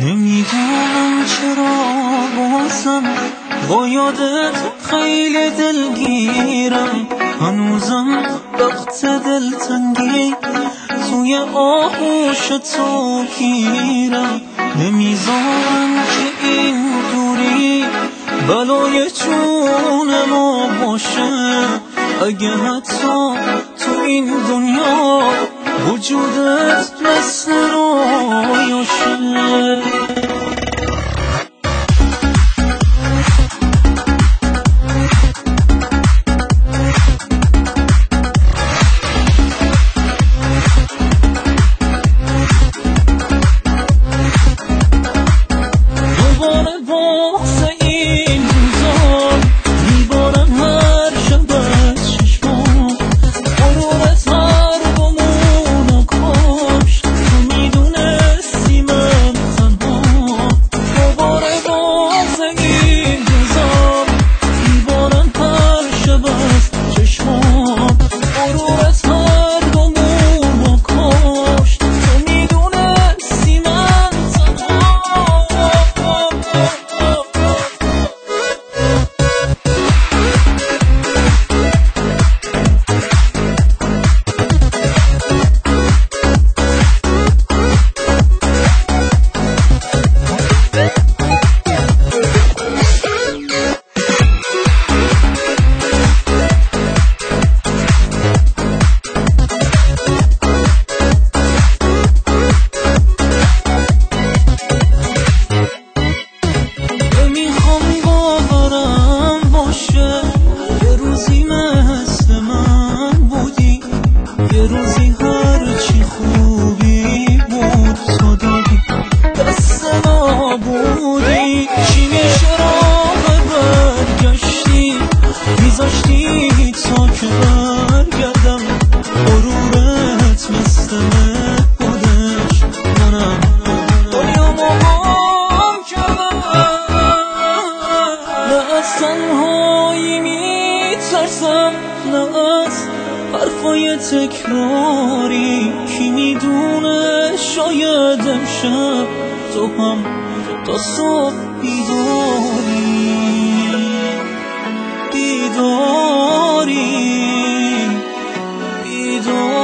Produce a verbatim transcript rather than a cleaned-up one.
نمیدونم چرا بازم با یادت خیلی دلگیرم، هنوزم وقت دلتنگی توی آغوش تو گیرم. نمیذارم که این دوری بلای جون ما باشه، اگه حتی تو این دنیا وجودت مثل رویاشه. یه روزی هرچی خوبی بود تو دادی دست ما بودی. چی میشه راه برگشتی میذاشتی تا که برگردم، غرورت مثل من بودش منم دنیا مهم کردم. نه از تنهایی میترسم، نه از حرفای تکراری. کی میدونه شاید امشب تو هم تا صبح بیداری بیداری بیداری